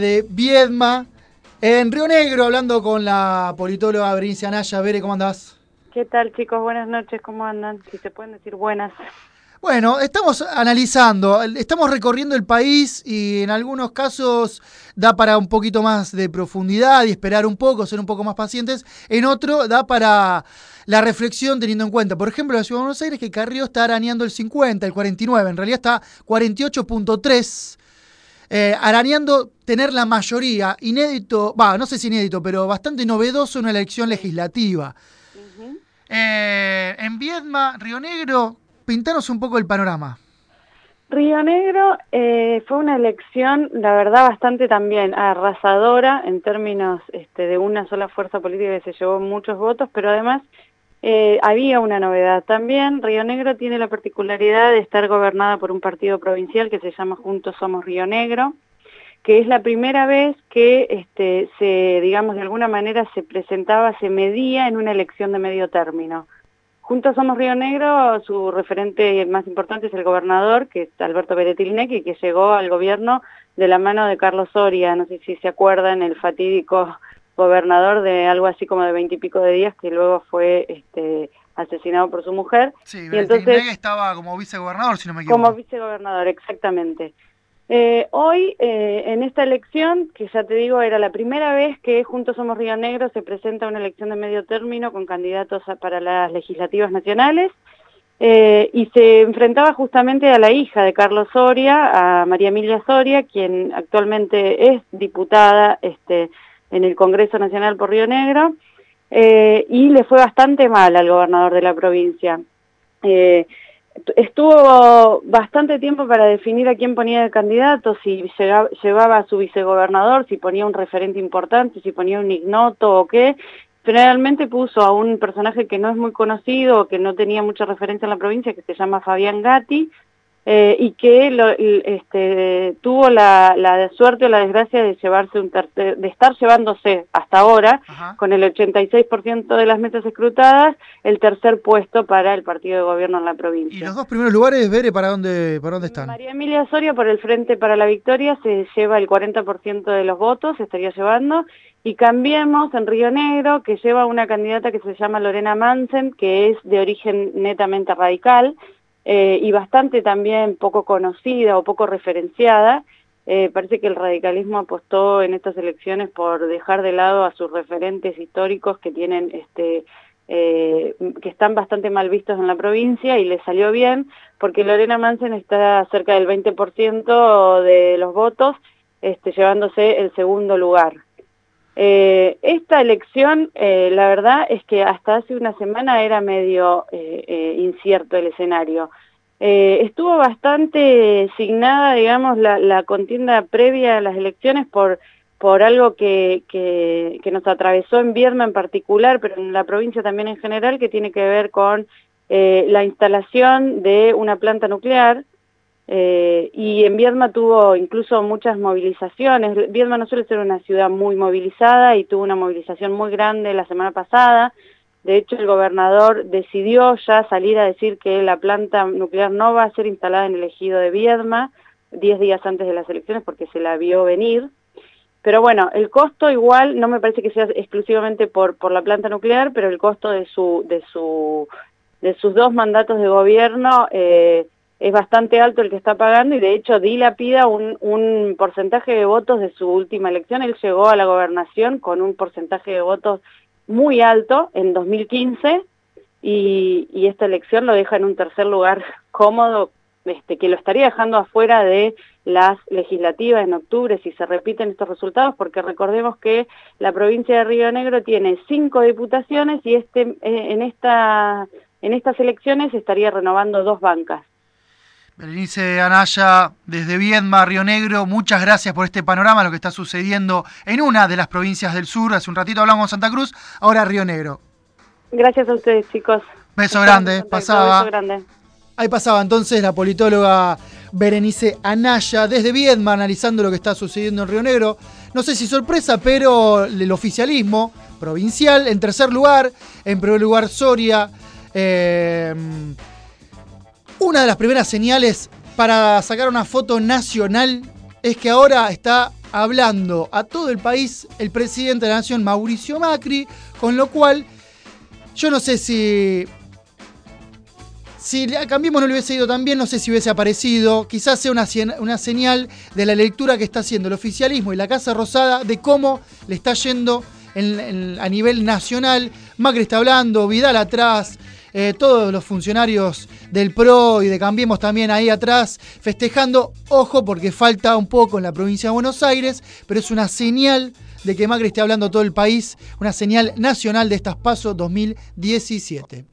De Viedma, en Río Negro, hablando con la politóloga Berenice Anaya. Bere, ¿cómo andás? ¿Qué tal, chicos? Buenas noches, ¿cómo andan? Si se pueden decir buenas. Bueno, estamos analizando, estamos recorriendo el país y en algunos casos da para un poquito más de profundidad y esperar un poco, ser un poco más pacientes. En otro da para la reflexión teniendo en cuenta, por ejemplo, la Ciudad de Buenos Aires, que Carrió está arañando el 50, el 49, en realidad está 48.3. Arañando tener la mayoría, inédito, no sé si inédito, pero bastante novedoso en una elección Sí. legislativa. Ujú. En Viedma, Río Negro, pintanos un poco el panorama. Río Negro fue una elección, la verdad, bastante también arrasadora en términos de una sola fuerza política que se llevó muchos votos, pero además había una novedad también. Río Negro tiene la particularidad de estar gobernada por un partido provincial que se llama Juntos Somos Río Negro, que es la primera vez que digamos, de alguna manera se presentaba, se medía en una elección de medio término. Juntos Somos Río Negro, su referente más importante es el gobernador, que es Alberto Peretilnec, que llegó al gobierno de la mano de Carlos Soria. No sé si se acuerdan, el fatídico gobernador de algo así como de 20 y pico de días, que luego fue asesinado por su mujer. Sí, Y entonces, Beretilnegui estaba como vicegobernador, si no me como equivoco. vicegobernador, exactamente. Hoy, en esta elección, que ya te digo, era la primera vez que Juntos Somos Río Negro se presenta una elección de medio término con candidatos para las legislativas nacionales, y se enfrentaba justamente a la hija de Carlos Soria, a María Emilia Soria, quien actualmente es diputada en el Congreso Nacional por Río Negro, y le fue bastante mal al gobernador de la provincia. Eh, Estuvo bastante tiempo para definir a quién ponía de candidato, si llevaba a su vicegobernador, si ponía un referente importante, si ponía un ignoto o qué. Generalmente puso a un personaje que no es muy conocido o que no tenía mucha referencia en la provincia, que se llama Fabián Gatti, y que tuvo la suerte o la desgracia de llevarse de estar llevándose hasta ahora, Ajá. con el 86% de las mesas escrutadas, el tercer puesto para el partido de gobierno en la Y provincia. los dos primeros lugares, Bere, ¿para dónde están? María Emilia Soria, por el Frente para la Victoria, se lleva el 40% de los votos, se estaría llevando, y Cambiemos en Río Negro, que lleva una candidata que se llama Lorena Mansen, que es de origen netamente radical, y bastante también poco conocida o poco referenciada. Parece que el radicalismo apostó en estas elecciones por dejar de lado a sus referentes históricos que tienen que están bastante mal vistos en la provincia, y le salió bien porque Lorena Mansen está cerca del 20% de los votos, llevándose el segundo lugar. Esta elección, la verdad es que hasta hace una semana era medio incierto el escenario. Estuvo bastante signada, digamos, la contienda previa a las elecciones por algo que nos atravesó en Viedma en particular, pero en la provincia también en general, que tiene que ver con la instalación de una planta nuclear. Y en Viedma tuvo incluso muchas movilizaciones. Viedma no suele ser una ciudad muy movilizada y tuvo una movilización muy grande la semana pasada. De hecho, el gobernador decidió ya salir a decir que la planta nuclear no va a ser instalada en el ejido de Viedma 10 días antes de las elecciones, porque se la vio venir. Pero bueno, el costo igual no me parece que sea exclusivamente por la planta nuclear, pero el costo de sus dos mandatos de gobierno es bastante alto el que está pagando, y de hecho dilapida un porcentaje de votos de su última elección. Él llegó a la gobernación con un porcentaje de votos muy alto en 2015, y esta elección lo deja en un tercer lugar cómodo, que lo estaría dejando afuera de las legislativas en octubre si se repiten estos resultados, porque recordemos que la provincia de Río Negro tiene 5 diputaciones y en estas elecciones estaría renovando 2 bancas. Berenice Anaya, desde Viedma, Río Negro, muchas gracias por este panorama, lo que está sucediendo en una de las provincias del sur. Hace un ratito hablamos de Santa Cruz, ahora Río Negro. Gracias a ustedes, chicos. Beso Estamos en grande, contacto. Beso pasaba. grande. Ahí pasaba entonces la politóloga Berenice Anaya desde Viedma analizando lo que está sucediendo en Río Negro. No sé si sorpresa, pero el oficialismo provincial en tercer lugar, en primer lugar Soria. Una de las primeras señales para sacar una foto nacional es que ahora está hablando a todo el país el presidente de la Nación, Mauricio Macri, con lo cual yo no sé si a Cambiemos no le hubiese ido tan bien, no sé si hubiese aparecido. Quizás sea una señal de la lectura que está haciendo el oficialismo y la Casa Rosada de cómo le está yendo a nivel nacional. Macri está hablando, Vidal atrás, todos los funcionarios del PRO y de Cambiemos también ahí atrás festejando. Ojo, porque falta un poco en la provincia de Buenos Aires, pero es una señal de que Macri esté hablando a todo el país, una señal nacional de estas PASO 2017.